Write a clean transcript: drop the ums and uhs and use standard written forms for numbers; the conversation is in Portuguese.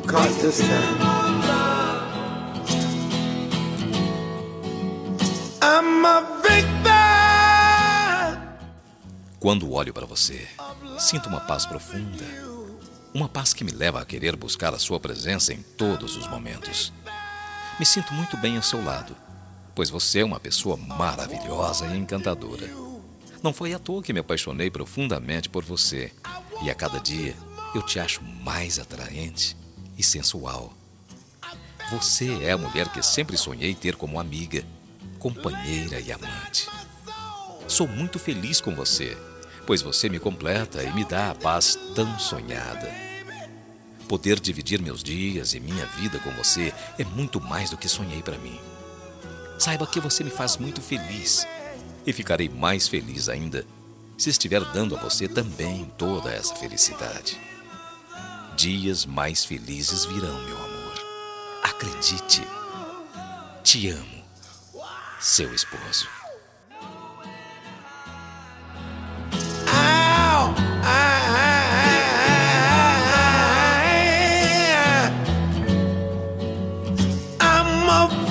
caught this time. I'm a victim. Quando olho para você, sinto uma paz profunda. Uma paz que me leva a querer buscar a sua presença em todos os momentos. Me sinto muito bem ao seu lado, pois você é uma pessoa maravilhosa e encantadora. Não foi à toa que me apaixonei profundamente por você. E a cada dia eu te acho mais atraente e sensual. Você é a mulher que sempre sonhei ter como amiga, companheira e amante. Sou muito feliz com você, pois você me completa e me dá a paz tão sonhada. Poder dividir meus dias e minha vida com você é muito mais do que sonhei para mim. Saiba que você me faz muito feliz e ficarei mais feliz ainda se estiver dando a você também toda essa felicidade. Dias mais felizes virão, meu amor. Acredite. Te amo, seu esposo. I'm a